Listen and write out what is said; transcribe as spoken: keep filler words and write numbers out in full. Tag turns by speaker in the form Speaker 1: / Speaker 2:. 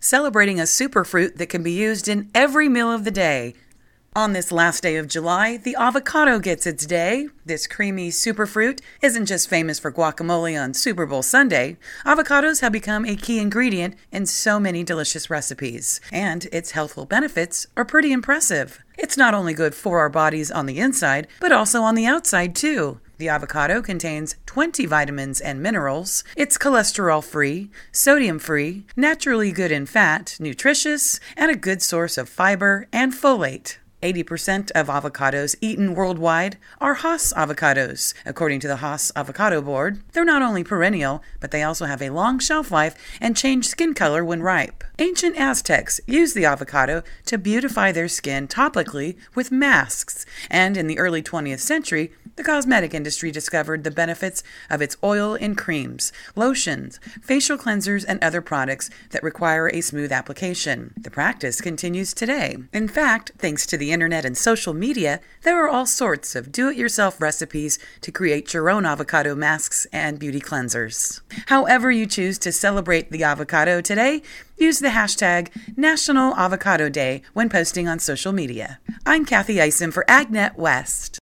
Speaker 1: celebrating a superfruit that can be used in every meal of the day. On this last day of July, the avocado gets its day. This creamy superfruit isn't just famous for guacamole on Super Bowl Sunday. Avocados have become a key ingredient in so many delicious recipes, and its healthful benefits are pretty impressive. It's not only good for our bodies on the inside, but also on the outside too. The avocado contains twenty vitamins and minerals. It's cholesterol-free, sodium-free, naturally good in fat, nutritious, and a good source of fiber and folate. eighty percent of avocados eaten worldwide are Hass avocados, according to the Hass Avocado Board. They're not only perennial, but they also have a long shelf life and change skin color when ripe. Ancient Aztecs used the avocado to beautify their skin topically with masks, and in the early twentieth century, the cosmetic industry discovered the benefits of its oil in creams, lotions, facial cleansers, and other products that require a smooth application. The practice continues today. In fact, thanks to the internet and social media, there are all sorts of do-it-yourself recipes to create your own avocado masks and beauty cleansers. However you choose to celebrate the avocado today, use the hashtag National Avocado Day when posting on social media. I'm Kathy Isom for AgNet West.